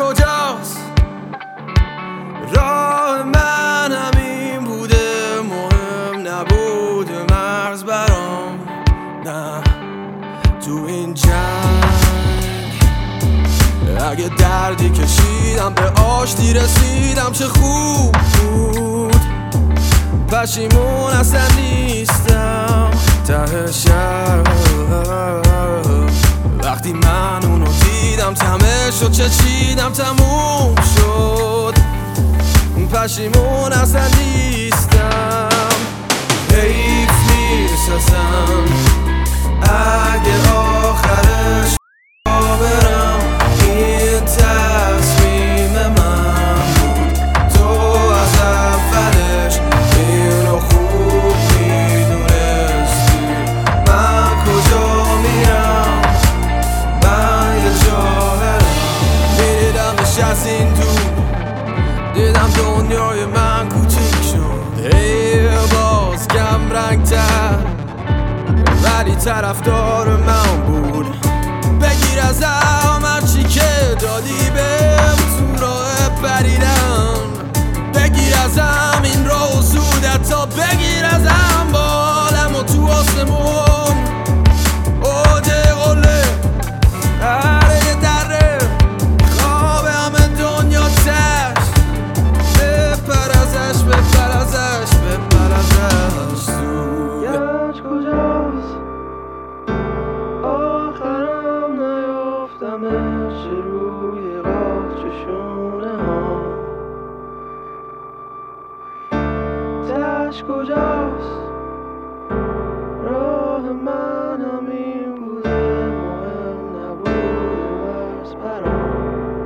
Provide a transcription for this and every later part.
کجاست؟ راه من همین بوده، مهم نبوده مرز برام. نه تو این جنگ اگه دردی کشیدم به آشتی رسیدم چه خوب بود. پشیمون اصلا نیستم ته شب وقتی من اونو دیدم تمه شد چه چیدم تموم شد. پشیمون اصلا نیستم. حیف نیست اصلا اگه آخرش برم. این تصمیم من بود، تو از اولش اینو خوب میدونستی. من کجا میرم؟ من یه جاهلم. میدیدمش از این دور، دیدم دنیای من کوچیک شد. هی باز کم رنگ تر ولی طرفدار من بود. بگیر ازم هرچی که دادی بهم تو راه پریدن. بگیر ازم این راه و زودت تا بگیر ازم بالم و تو آسمون اوجه قله هره دره خواب همه دنیا تش. بپر ازش بپر ازش بپر ازش. گنج کجاست؟ آخرم نیافتمش روی قاف چشونه ها. تش کجاست؟ راه من همین بوده، مهم نبوده مرز برام.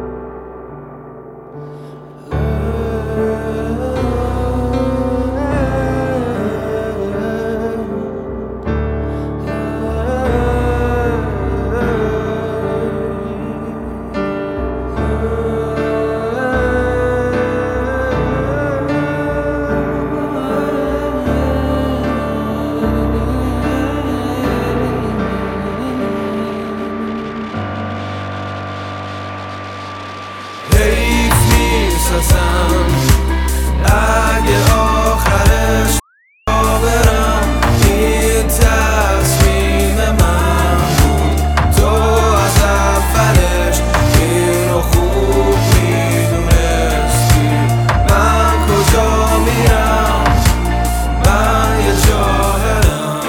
اگه آخرش برم. این تصمیم من بود، تو از اولش اینو خوب میدونستی. من کجا میرم؟ من یه جاهلم.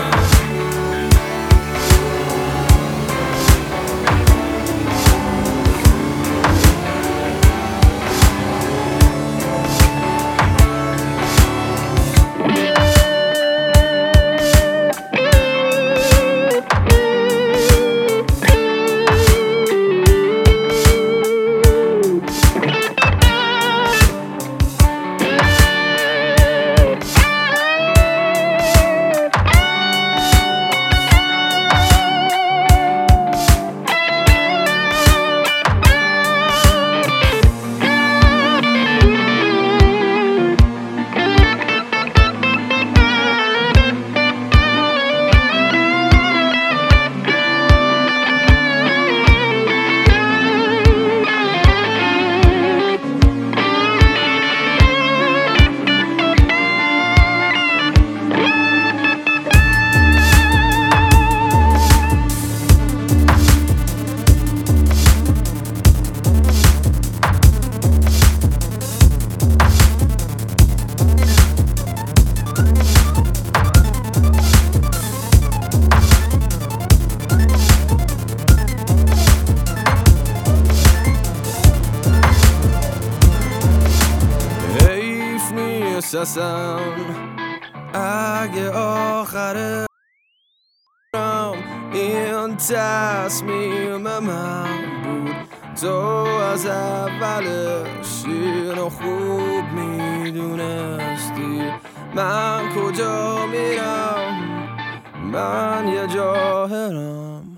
اگه آخرم این تصمیم من بود، تو از اولش اینو خوب میدونستی. من کجا میرم؟ من یه جاهلم.